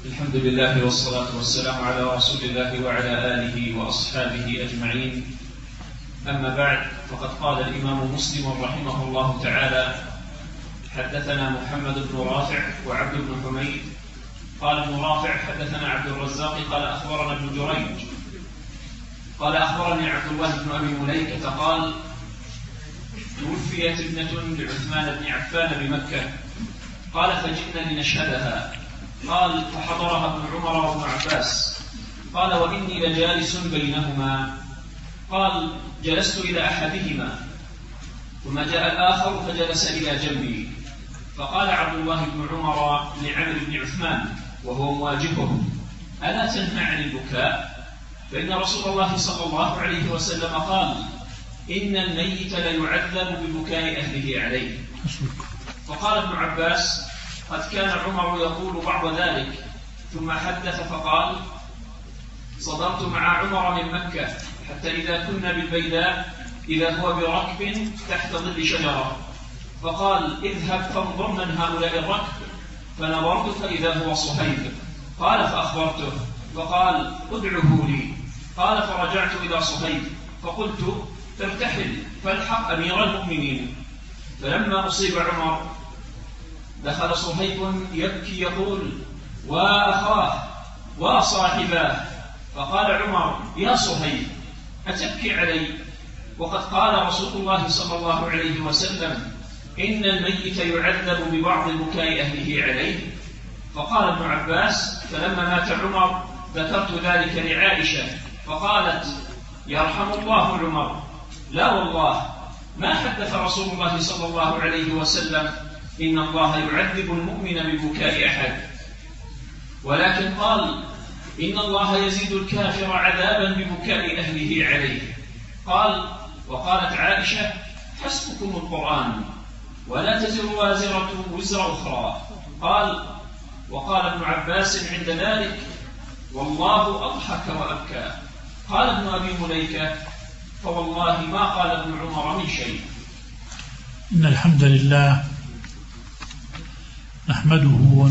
الحمد لله والصلاة والسلام على رسول الله وعلى آله وأصحابه أجمعين. أما بعد، فقد قال الإمام مسلم رحمه الله تعالى: حدثنا محمد بن رافع وعبد بن حميد. قال ابن رافع: حدثنا عبد الرزاق قال أخبرنا ابن جريج قال أخبرني عبد الله بن أبي مليكة قال: توفيت ابنة لعثمان بن عفان بمكة. قال: فجئنا لنشهدها. قال: فحضرها ابن عمر وابن عباس. قال: وإني لجالس بينهما. قال: جلست إلى أحدهما، ثم جاء الآخر فجلس إلى جنبي. فقال عبد الله بن عمر لعمرو بن عثمان وهو مواجهه: ألا تنهى عن البكاء؟ فإن رسول الله صلى الله عليه وسلم قال: إن الميت ليعذب ببكاء أهله عليه. فقال ابن عباس: قد كان عمر يقول بعض ذلك. ثم حدث فقال: صدرت مع عمر من مكة حتى إذا كنا بالبيداء إذا هو بركب تحت ظل شجرة، فقال: اذهب فانظر من هؤلاء الركب. فنظرت فإذا هو صهيب. قال: فأخبرته فقال: ادعه لي. قال: فرجعت إلى صهيب فقلت: ترتحل فالحق أمير المؤمنين. فلما أصيب عمر دخل صهيب يبكي يقول: وأخاه وصاحباه. فقال عمر: يا صهيب، أتبكي علي وقد قال رسول الله صلى الله عليه وسلم: إن الميت يعذب ببعض بكاء أهله عليه؟ فقال ابن عباس: فلما مات عمر ذكرت ذلك لعائشة فقالت: يرحم الله عمر، لا والله ما حدث رسول الله صلى الله عليه وسلم إن الله يعذب المؤمن ببكاء أحد، ولكن قال: إن الله يزيد الكافر عذابا ببكاء أهله عليه. قال: وقالت عائشة: حسبكم القرآن ولا تزر وازرة وزر أخرى. قال: وقال ابن عباس عند ذلك: والله أضحك وأبكى. قال ابن أبي مليكة: فوالله ما قال ابن عمر من شيء. إن الحمد لله نحمده